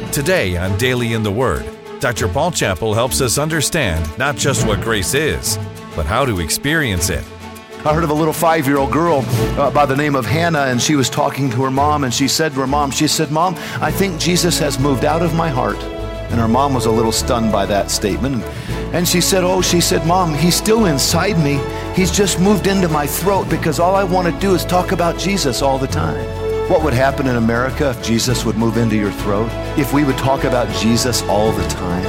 Today on Daily in the Word, Dr. Paul Chappell helps us understand not just what grace is, but how to experience it. I heard of a little 5-year-old girl by the name of Hannah, and she was talking to her mom, and she said to her mom, Mom, I think Jesus has moved out of my heart. And her mom was a little stunned by that statement. And she said, Mom, he's still inside me. He's just moved into my throat because all I want to do is talk about Jesus all the time. What would happen in America if Jesus would move into your throat? If we would talk about Jesus all the time?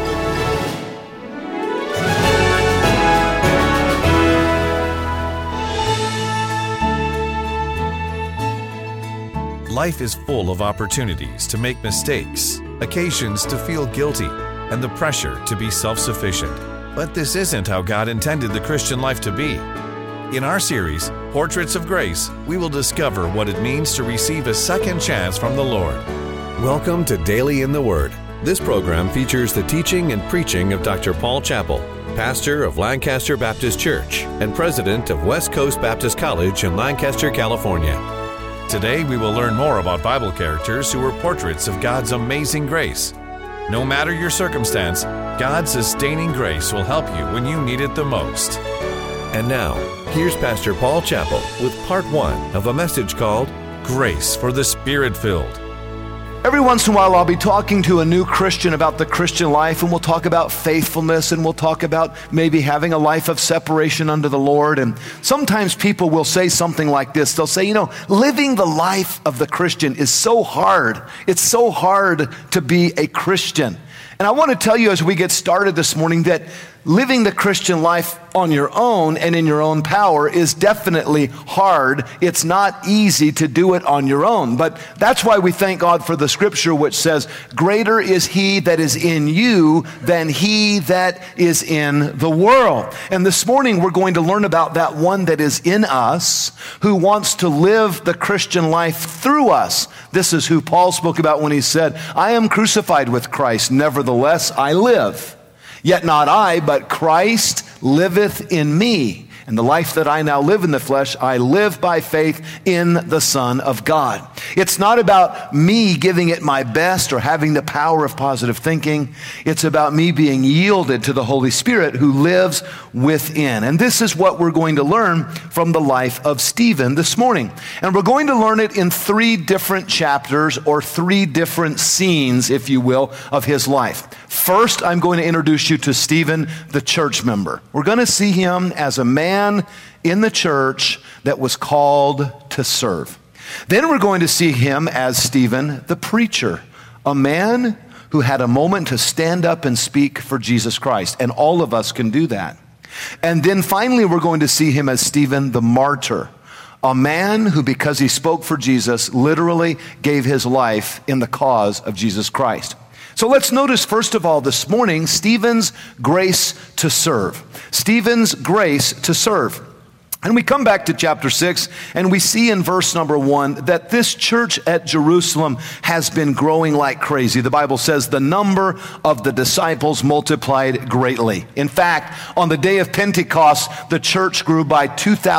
Life is full of opportunities to make mistakes, occasions to feel guilty, and the pressure to be self-sufficient. But this isn't how God intended the Christian life to be. In our series, Portraits of Grace, we will discover what it means to receive a second chance from the Lord. Welcome to Daily in the Word. This program features the teaching and preaching of Dr. Paul Chappell, pastor of Lancaster Baptist Church and president of West Coast Baptist College in Lancaster, California. Today, we will learn more about Bible characters who were portraits of God's amazing grace. No matter your circumstance, God's sustaining grace will help you when you need it the most. And now, here's Pastor Paul Chappell with part 1 of a message called Grace for the Spirit-Filled. Every once in a while, I'll be talking to a new Christian about the Christian life, and we'll talk about faithfulness, and we'll talk about maybe having a life of separation unto the Lord. And sometimes people will say something like this. They'll say, living the life of the Christian is so hard. It's so hard to be a Christian. And I want to tell you as we get started this morning that living the Christian life on your own and in your own power is definitely hard. It's not easy to do it on your own. But that's why we thank God for the scripture which says, greater is he that is in you than he that is in the world. And this morning we're going to learn about that one that is in us who wants to live the Christian life through us. This is who Paul spoke about when he said, I am crucified with Christ, nevertheless I live. Yet not I, but Christ liveth in me. And the life that I now live in the flesh, I live by faith in the Son of God. It's not about me giving it my best or having the power of positive thinking. It's about me being yielded to the Holy Spirit who lives within. And this is what we're going to learn from the life of Stephen this morning. And we're going to learn it in 3 different chapters or 3 different scenes, if you will, of his life. First, I'm going to introduce you to Stephen, the church member. We're going to see him as a man in the church that was called to serve. Then we're going to see him as Stephen, the preacher, a man who had a moment to stand up and speak for Jesus Christ. And all of us can do that. And then finally, we're going to see him as Stephen, the martyr, a man who, because he spoke for Jesus, literally gave his life in the cause of Jesus Christ. So let's notice, first of all, this morning, Stephen's grace to serve. Stephen's grace to serve. And we come back to chapter 6, and we see in verse number 1 that this church at Jerusalem has been growing like crazy. The Bible says the number of the disciples multiplied greatly. In fact, on the day of Pentecost, the church grew by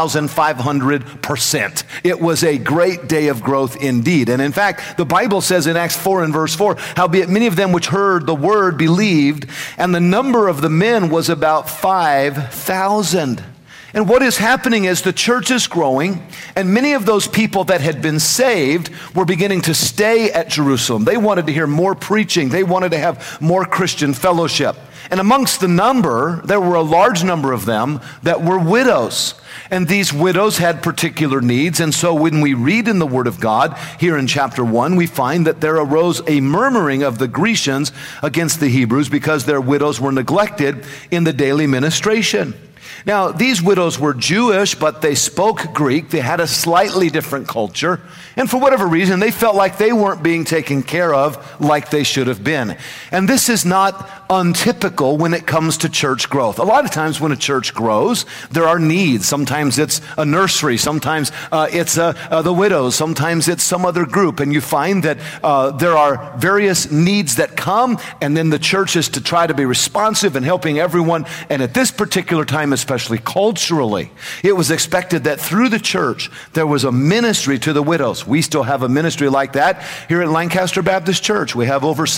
2,500%. It was a great day of growth indeed. And in fact, the Bible says in Acts 4 and verse 4, howbeit many of them which heard the word believed, and the number of the men was about 5,000. And what is happening is the church is growing, and many of those people that had been saved were beginning to stay at Jerusalem. They wanted to hear more preaching. They wanted to have more Christian fellowship. And amongst the number, there were a large number of them that were widows. And these widows had particular needs. And so when we read in the Word of God, here in chapter 1, we find that there arose a murmuring of the Grecians against the Hebrews because their widows were neglected in the daily ministration. Now, these widows were Jewish, but they spoke Greek. They had a slightly different culture. And for whatever reason, they felt like they weren't being taken care of like they should have been. And this is not untypical when it comes to church growth. A lot of times when a church grows, there are needs. Sometimes it's a nursery. Sometimes it's the widows. Sometimes it's some other group. And you find that there are various needs that come, and then the church is to try to be responsive and helping everyone. And at this particular time time, especially culturally, it was expected that through the church, there was a ministry to the widows. We still have a ministry like that here at Lancaster Baptist Church. We have over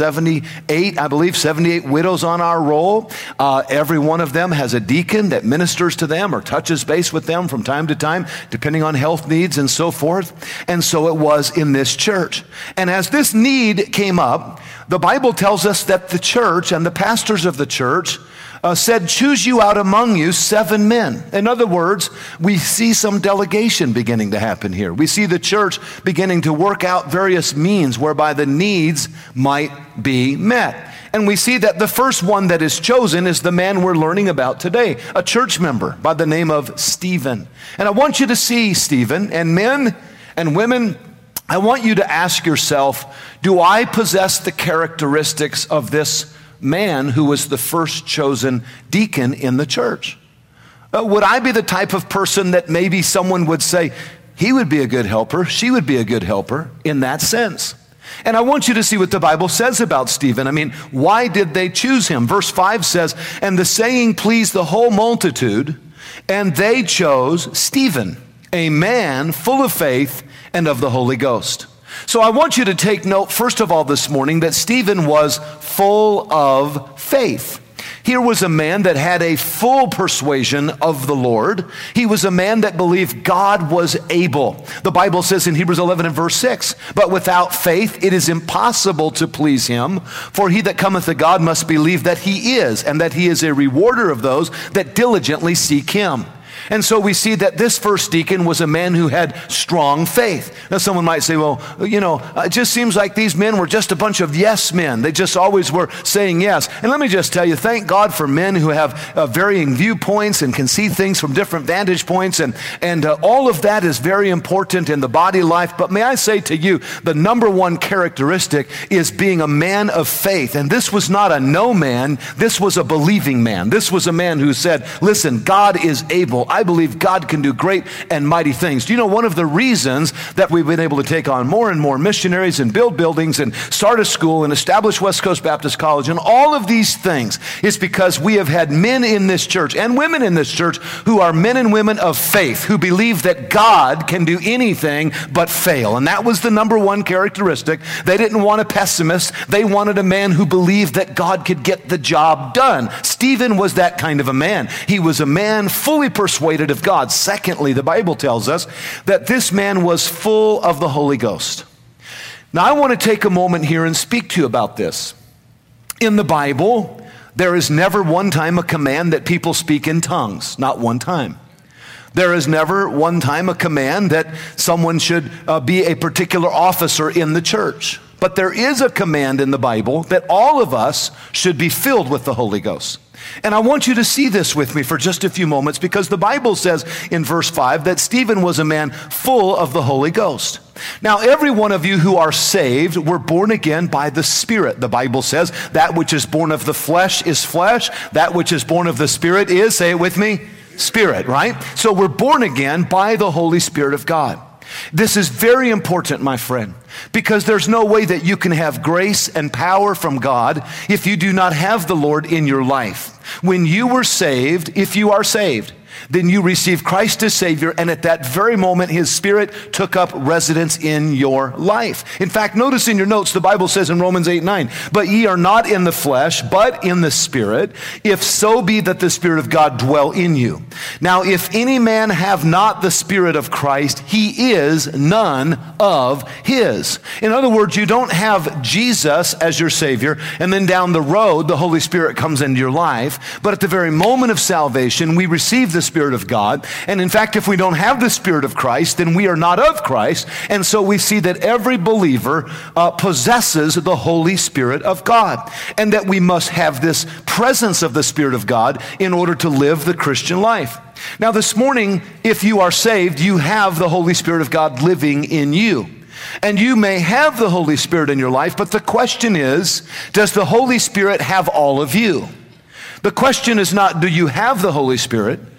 78 widows on our roll. Every one of them has a deacon that ministers to them or touches base with them from time to time, depending on health needs and so forth. And so it was in this church. And as this need came up, the Bible tells us that the church and the pastors of the church said, choose you out among you 7 men. In other words, we see some delegation beginning to happen here. We see the church beginning to work out various means whereby the needs might be met. And we see that the first one that is chosen is the man we're learning about today, a church member by the name of Stephen. And I want you to see Stephen, and men and women, I want you to ask yourself, do I possess the characteristics of this man who was the first chosen deacon in the church? Would I be the type of person that maybe someone would say, he would be a good helper, she would be a good helper in that sense? And I want you to see what the Bible says about Stephen. I mean, why did they choose him? Verse 5 says, and the saying pleased the whole multitude, and they chose Stephen, a man full of faith and of the Holy Ghost. So I want you to take note, first of all, this morning, that Stephen was full of faith. Here was a man that had a full persuasion of the Lord. He was a man that believed God was able. The Bible says in Hebrews 11 and verse 6, but without faith it is impossible to please him, for he that cometh to God must believe that he is, and that he is a rewarder of those that diligently seek him. And so we see that this first deacon was a man who had strong faith. Now someone might say, well, it just seems like these men were just a bunch of yes men. They just always were saying yes. And let me just tell you, thank God for men who have varying viewpoints and can see things from different vantage points. And all of that is very important in the body life. But may I say to you, the number one characteristic is being a man of faith. And this was not a no man. This was a believing man. This was a man who said, listen, God is able. I believe God can do great and mighty things. Do you know one of the reasons that we've been able to take on more and more missionaries and build buildings and start a school and establish West Coast Baptist College and all of these things is because we have had men in this church and women in this church who are men and women of faith, who believe that God can do anything but fail. And that was the number one characteristic. They didn't want a pessimist. They wanted a man who believed that God could get the job done. Stephen was that kind of a man. He was a man fully persuaded of God. Secondly, the Bible tells us that this man was full of the Holy Ghost. Now, I want to take a moment here and speak to you about this. In the Bible, there is never one time a command that people speak in tongues. Not one time. There is never one time a command that someone should be a particular officer in the church. But there is a command in the Bible that all of us should be filled with the Holy Ghost. And I want you to see this with me for just a few moments, because the Bible says in verse 5 that Stephen was a man full of the Holy Ghost. Now, every one of you who are saved were born again by the Spirit. The Bible says that which is born of the flesh is flesh. That which is born of the Spirit is, say it with me, Spirit, right? So we're born again by the Holy Spirit of God. This is very important, my friend, because there's no way that you can have grace and power from God if you do not have the Lord in your life. When you were saved, if you are saved, then you received Christ as Savior, and at that very moment, His Spirit took up residence in your life. In fact, notice in your notes, the Bible says in Romans 8:9, but ye are not in the flesh, but in the Spirit, if so be that the Spirit of God dwell in you. Now, if any man have not the Spirit of Christ, he is none of His. In other words, you don't have Jesus as your Savior, and then down the road, the Holy Spirit comes into your life. But at the very moment of salvation, we receive the Spirit of God. And in fact, if we don't have the Spirit of Christ, then we are not of Christ. And so we see that every believer possesses the Holy Spirit of God, and that we must have this presence of the Spirit of God in order to live the Christian life. Now, this morning, if you are saved, you have the Holy Spirit of God living in you. And you may have the Holy Spirit in your life, but the question is, does the Holy Spirit have all of you? The question is not, do you have the Holy Spirit?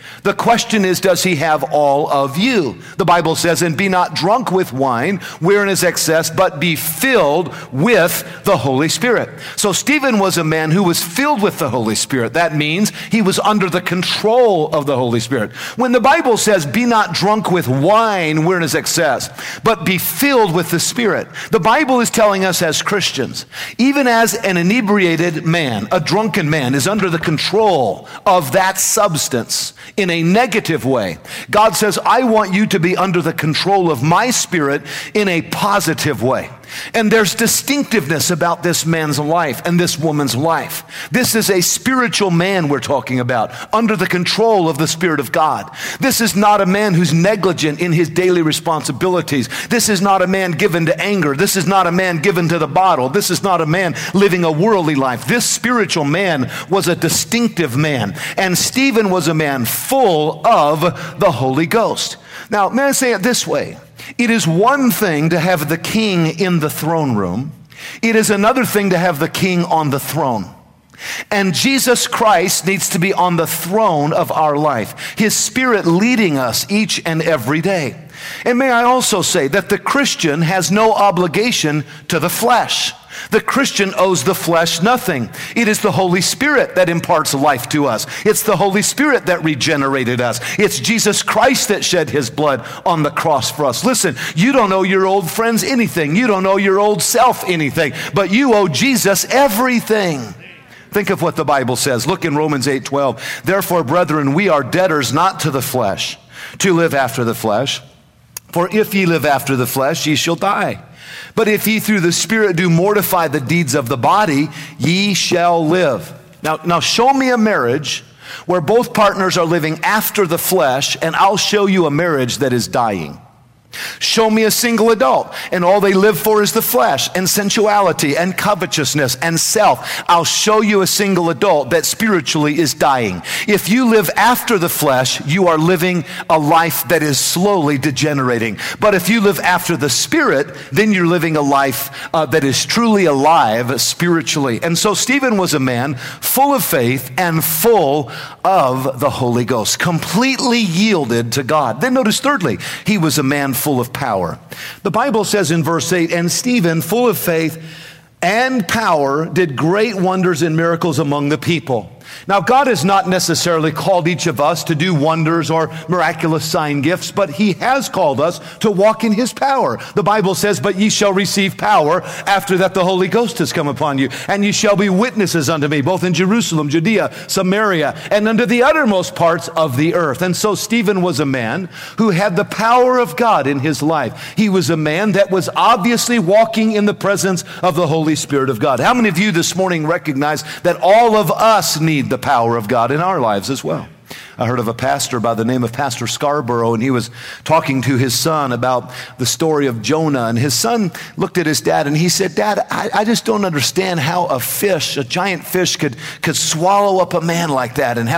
The question is, does he have all of you? The Bible says, and be not drunk with wine, wherein is excess, but be filled with the Holy Spirit. So Stephen was a man who was filled with the Holy Spirit. That means he was under the control of the Holy Spirit. When the Bible says, be not drunk with wine, wherein is excess, but be filled with the Spirit, the Bible is telling us as Christians, even as an inebriated man, a drunken man, is under the control of that substance in a negative way, God says, I want you to be under the control of my Spirit in a positive way. And there's distinctiveness about this man's life and this woman's life. This is a spiritual man we're talking about, under the control of the Spirit of God. This is not a man who's negligent in his daily responsibilities. This is not a man given to anger. This is not a man given to the bottle. This is not a man living a worldly life. This spiritual man was a distinctive man. And Stephen was a man full of the Holy Ghost. Now, may I say it this way? It is one thing to have the king in the throne room. It is another thing to have the king on the throne. And Jesus Christ needs to be on the throne of our life, his Spirit leading us each and every day. And may I also say that the Christian has no obligation to the flesh. The Christian owes the flesh nothing. It is the Holy Spirit that imparts life to us. It's the Holy Spirit that regenerated us. It's Jesus Christ that shed his blood on the cross for us. Listen, you don't owe your old friends anything. You don't owe your old self anything, but you owe Jesus everything. Think of what the Bible says. Look in Romans 8:12. Therefore, brethren, we are debtors not to the flesh, to live after the flesh. For if ye live after the flesh, ye shall die. But if ye through the Spirit do mortify the deeds of the body, ye shall live. Now show me a marriage where both partners are living after the flesh, and I'll show you a marriage that is dying. Show me a single adult, and all they live for is the flesh and sensuality and covetousness and self. I'll show you a single adult that spiritually is dying. If you live after the flesh, you are living a life that is slowly degenerating. But if you live after the Spirit, then you're living a life that is truly alive spiritually. And so Stephen was a man full of faith and full of the Holy Ghost, completely yielded to God. Then notice thirdly, he was a man full of power. The Bible says in verse 8, and Stephen, full of faith and power, did great wonders and miracles among the people. Now, God has not necessarily called each of us to do wonders or miraculous sign gifts, but he has called us to walk in his power. The Bible says, but ye shall receive power after that the Holy Ghost has come upon you, and ye shall be witnesses unto me, both in Jerusalem, Judea, Samaria, and unto the uttermost parts of the earth. And so Stephen was a man who had the power of God in his life. He was a man that was obviously walking in the presence of the Holy Spirit of God. How many of you this morning recognize that all of us need the power of God in our lives as well? I heard of a pastor by the name of Pastor Scarborough, and he was talking to his son about the story of Jonah. And his son looked at his dad and he said, Dad, I just don't understand how a giant fish could swallow up a man like that, and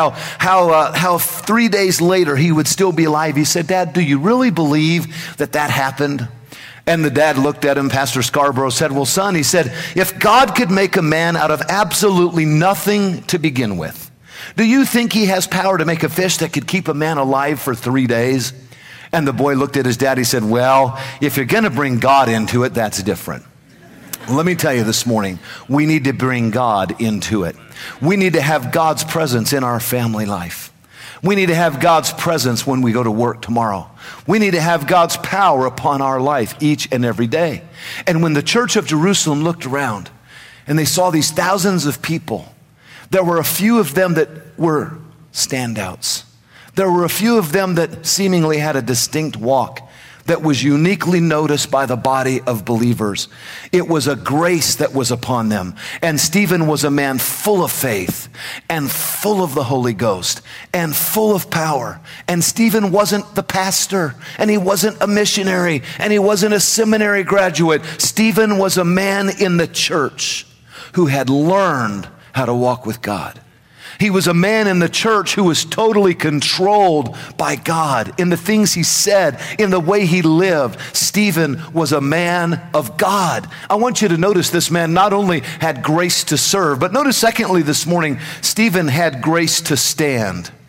how 3 days later he would still be alive. He said, Dad, do you really believe that happened? And the dad looked at him, Pastor Scarborough said, well, son, he said, if God could make a man out of absolutely nothing to begin with, do you think he has power to make a fish that could keep a man alive for 3 days? And the boy looked at his dad, he said, well, if you're going to bring God into it, that's different. Let me tell you this morning, we need to bring God into it. We need to have God's presence in our family life. We need to have God's presence when we go to work tomorrow. We need to have God's power upon our life each and every day. And when the church of Jerusalem looked around and they saw these thousands of people, there were a few of them that were standouts. There were a few of them that seemingly had a distinct walk that was uniquely noticed by the body of believers. It was a grace that was upon them. And Stephen was a man full of faith and full of the Holy Ghost and full of power. And Stephen wasn't the pastor, and he wasn't a missionary, and he wasn't a seminary graduate. Stephen was a man in the church who had learned how to walk with God. He was a man in the church who was totally controlled by God in the things he said, in the way he lived. Stephen was a man of God. I want you to notice this man not only had grace to serve, but notice secondly this morning, Stephen had grace to stand.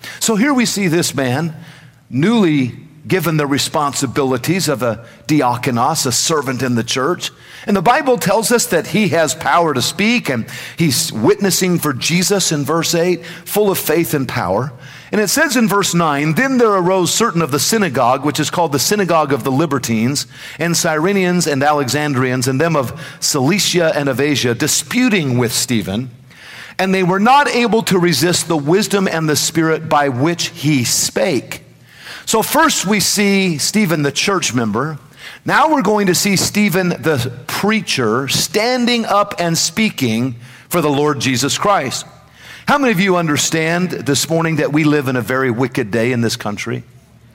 So here we see this man, newly given the responsibilities of a diakonos, a servant in the church. And the Bible tells us that he has power to speak, and he's witnessing for Jesus in verse 8, full of faith and power. And it says in verse 9, then there arose certain of the synagogue, which is called the synagogue of the Libertines, and Cyrenians and Alexandrians, and them of Cilicia and of Asia, disputing with Stephen. And they were not able to resist the wisdom and the spirit by which he spake. So first we see Stephen, the church member. Now we're going to see Stephen, the preacher, standing up and speaking for the Lord Jesus Christ. How many of you understand this morning that we live in a very wicked day in this country?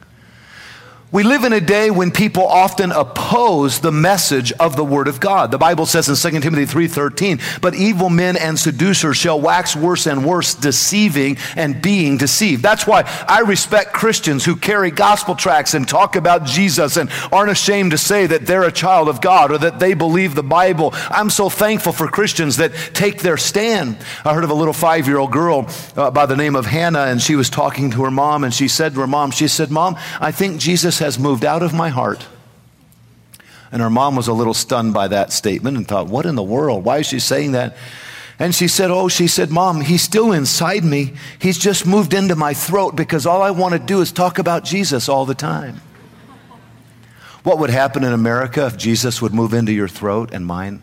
We live in a day when people often oppose the message of the Word of God. The Bible says in 2 Timothy 3:13, but evil men and seducers shall wax worse and worse, deceiving and being deceived. That's why I respect Christians who carry gospel tracts and talk about Jesus and aren't ashamed to say that they're a child of God or that they believe the Bible. I'm so thankful for Christians that take their stand. I heard of a little 5-year-old girl by the name of Hannah, and she was talking to her mom, and she said to her mom, Mom, I think Jesus has moved out of my heart. And her mom was a little stunned by that statement and thought, what in the world? Why is she saying that? And she said, Mom, he's still inside me. He's just moved into my throat because all I want to do is talk about Jesus all the time. What would happen in America if Jesus would move into your throat and mine?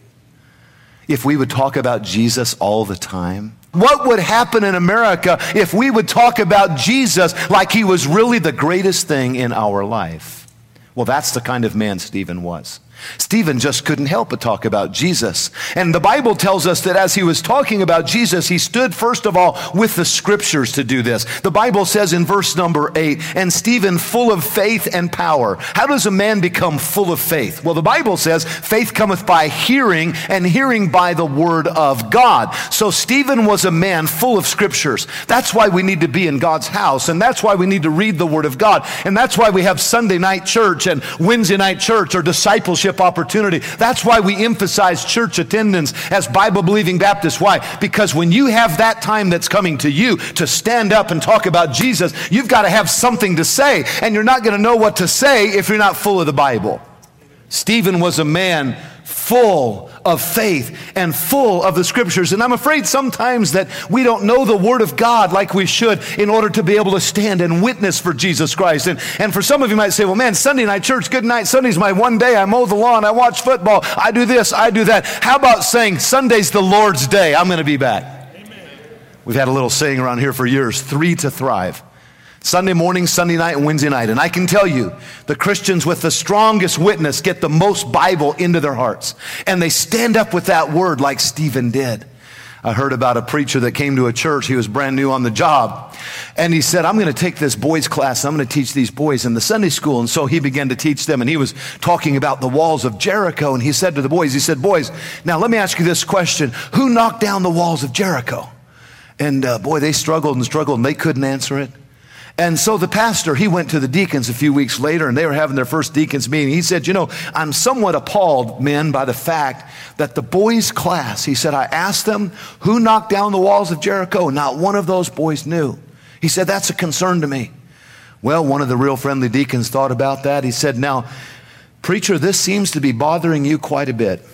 If we would talk about Jesus all the time? What would happen in America if we would talk about Jesus like he was really the greatest thing in our life? Well, that's the kind of man Stephen was. Stephen just couldn't help but talk about Jesus. And the Bible tells us that as he was talking about Jesus, he stood first of all with the scriptures to do this. The Bible says in verse number 8, and Stephen full of faith and power. How does a man become full of faith? Well, the Bible says faith cometh by hearing, and hearing by the word of God. So Stephen was a man full of scriptures. That's why we need to be in God's house, and that's why we need to read the word of God. And that's why we have Sunday night church and Wednesday night church or discipleship opportunity. That's why we emphasize church attendance as Bible-believing Baptists. Why? Because when you have that time that's coming to you to stand up and talk about Jesus, you've got to have something to say, and you're not going to know what to say if you're not full of the Bible. Stephen was a man full of faith and full of the scriptures. And I'm afraid sometimes that we don't know the word of God like we should in order to be able to stand and witness for Jesus Christ. And for some of you might say, well, man, Sunday night church, good night. Sunday's my one day. I mow the lawn. I watch football. I do this. I do that. How about saying Sunday's the Lord's day? I'm going to be back. Amen. We've had a little saying around here for years, 3 to thrive. Sunday morning, Sunday night, and Wednesday night. And I can tell you, the Christians with the strongest witness get the most Bible into their hearts. And they stand up with that word like Stephen did. I heard about a preacher that came to a church. He was brand new on the job. And he said, I'm going to take this boys class. I'm going to teach these boys in the Sunday school. And so he began to teach them. And he was talking about the walls of Jericho. And he said to the boys, boys, now let me ask you this question. Who knocked down the walls of Jericho? And boy, they struggled and they couldn't answer it. And so the pastor, he went to the deacons a few weeks later, and they were having their first deacons meeting. He said, I'm somewhat appalled, men, by the fact that the boys' class, he said, I asked them who knocked down the walls of Jericho. Not one of those boys knew. He said, that's a concern to me. Well, one of the real friendly deacons thought about that. He said, now, preacher, this seems to be bothering you quite a bit.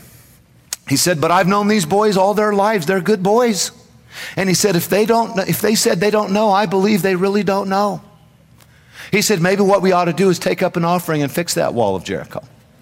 He said, but I've known these boys all their lives. They're good boys. And he said, if they said they don't know, I believe they really don't know. He said, maybe what we ought to do is take up an offering and fix that wall of Jericho.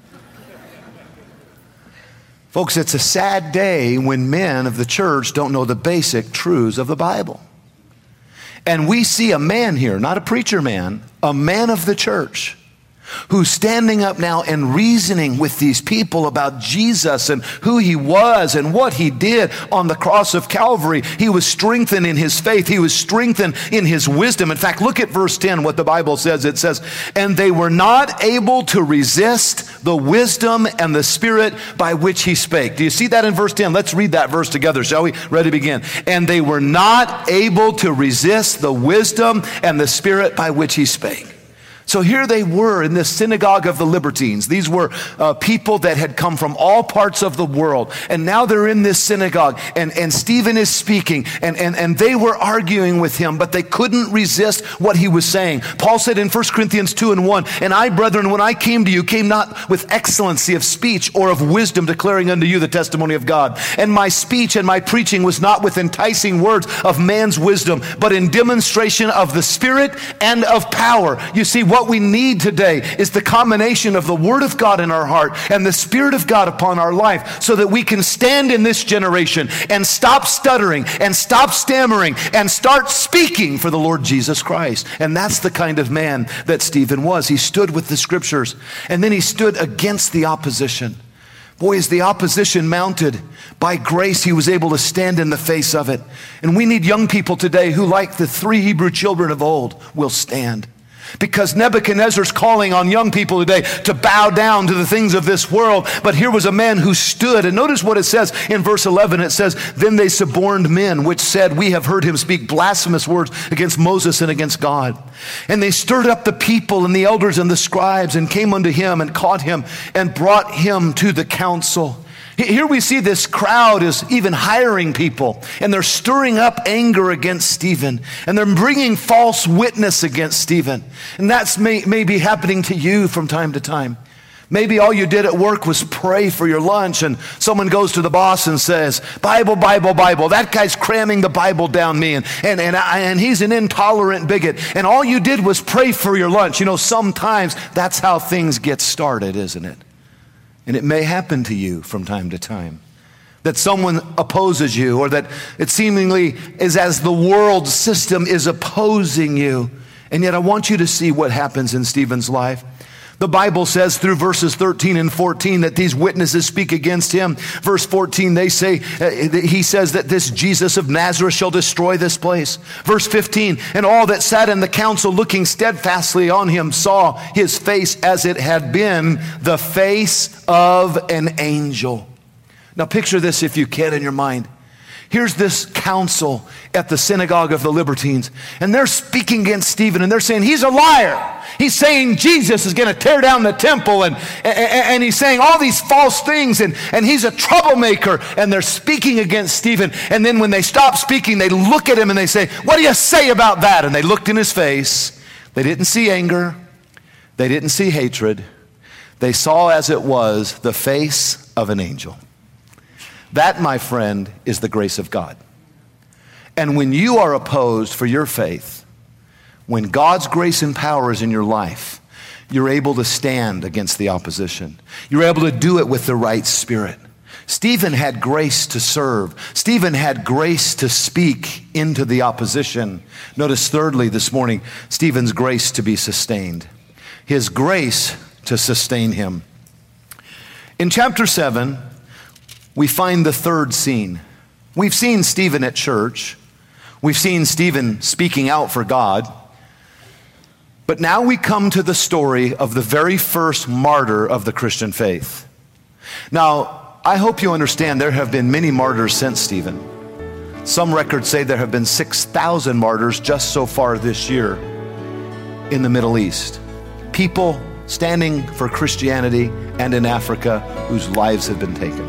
Folks, it's a sad day when men of the church don't know the basic truths of the Bible. And we see a man here, not a preacher man, a man of the church, who's standing up now and reasoning with these people about Jesus and who he was and what he did on the cross of Calvary. He was strengthened in his faith. He was strengthened in his wisdom. In fact, look at verse 10, what the Bible says. It says, and they were not able to resist the wisdom and the spirit by which he spake. Do you see that in verse 10? Let's read that verse together, shall we? Ready to begin. And they were not able to resist the wisdom and the spirit by which he spake. So here they were in this synagogue of the Libertines. These were people that had come from all parts of the world. And now they're in this synagogue, and Stephen is speaking, and they were arguing with him, but they couldn't resist what he was saying. Paul said in 1 Corinthians 2:1, "And I, brethren, when I came to you, came not with excellency of speech or of wisdom, declaring unto you the testimony of God. And my speech and my preaching was not with enticing words of man's wisdom, but in demonstration of the Spirit and of power." You see, what we need today is the combination of the Word of God in our heart and the Spirit of God upon our life, so that we can stand in this generation and stop stuttering and stop stammering and start speaking for the Lord Jesus Christ. And that's the kind of man that Stephen was. He stood with the Scriptures, and then he stood against the opposition. Boy, as the opposition mounted, by grace he was able to stand in the face of it. And we need young people today who, like the 3 Hebrew children of old, will stand. Because Nebuchadnezzar's calling on young people today to bow down to the things of this world. But here was a man who stood. And notice what it says in verse 11. It says, "Then they suborned men, which said, We have heard him speak blasphemous words against Moses and against God. And they stirred up the people and the elders and the scribes, and came unto him and caught him and brought him to the council." Here we see this crowd is even hiring people, and they're stirring up anger against Stephen, and they're bringing false witness against Stephen. And that's may be happening to you from time to time. Maybe all you did at work was pray for your lunch, and someone goes to the boss and says, "Bible, Bible, Bible. That guy's cramming the Bible down me, and he's an intolerant bigot." And all you did was pray for your lunch. You know, sometimes that's how things get started, isn't it? And it may happen to you from time to time, that someone opposes you, or that it seemingly is as the world system is opposing you. And yet I want you to see what happens in Stephen's life. The Bible says through verses 13 and 14 that these witnesses speak against him. Verse 14, they say, he says that this Jesus of Nazareth shall destroy this place. Verse 15, "And all that sat in the council looking steadfastly on him saw his face as it had been the face of an angel." Now picture this, if you can, in your mind. Here's this council at the synagogue of the Libertines, and they're speaking against Stephen, and they're saying, "He's a liar. He's saying Jesus is going to tear down the temple, and he's saying all these false things, and he's a troublemaker." And they're speaking against Stephen. And then when they stop speaking, they look at him and they say, "What do you say about that?" And they looked in his face. They didn't see anger. They didn't see hatred. They saw, as it was, the face of an angel. That, my friend, is the grace of God. And when you are opposed for your faith, when God's grace and power is in your life, you're able to stand against the opposition. You're able to do it with the right spirit. Stephen had grace to serve. Stephen had grace to speak into the opposition. Notice thirdly this morning, Stephen's grace to be sustained. His grace to sustain him. In chapter 7, we find the third scene. We've seen Stephen at church. We've seen Stephen speaking out for God. But now we come to the story of the very first martyr of the Christian faith. Now, I hope you understand there have been many martyrs since Stephen. Some records say there have been 6,000 martyrs just so far this year in the Middle East. People standing for Christianity and in Africa whose lives have been taken.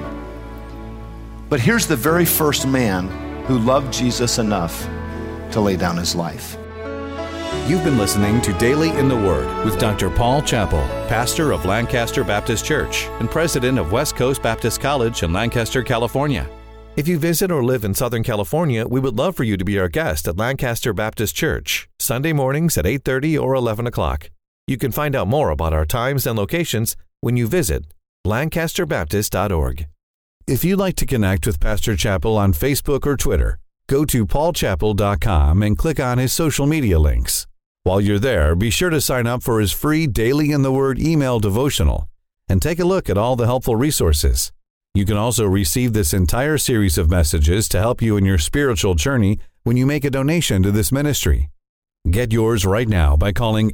But here's the very first man who loved Jesus enough to lay down his life. You've been listening to Daily in the Word with Dr. Paul Chappell, pastor of Lancaster Baptist Church and president of West Coast Baptist College in Lancaster, California. If you visit or live in Southern California, we would love for you to be our guest at Lancaster Baptist Church, Sunday mornings at 8:30 or 11 o'clock. You can find out more about our times and locations when you visit lancasterbaptist.org. If you'd like to connect with Pastor Chappell on Facebook or Twitter, go to paulchappell.com and click on his social media links. While you're there, be sure to sign up for his free Daily in the Word email devotional and take a look at all the helpful resources. You can also receive this entire series of messages to help you in your spiritual journey when you make a donation to this ministry. Get yours right now by calling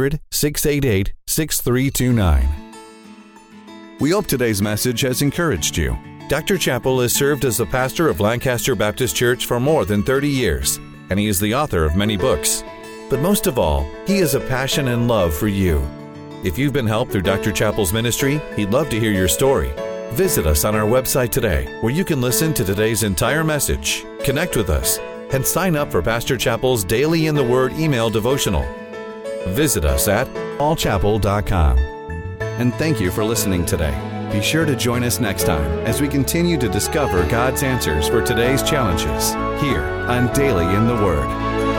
800-688-6329. We hope today's message has encouraged you. Dr. Chappell has served as the pastor of Lancaster Baptist Church for more than 30 years, and he is the author of many books. But most of all, he has a passion and love for you. If you've been helped through Dr. Chappell's ministry, he'd love to hear your story. Visit us on our website today, where you can listen to today's entire message, connect with us, and sign up for Pastor Chappell's Daily in the Word email devotional. Visit us at paulchappell.com. And thank you for listening today. Be sure to join us next time as we continue to discover God's answers for today's challenges here on Daily in the Word.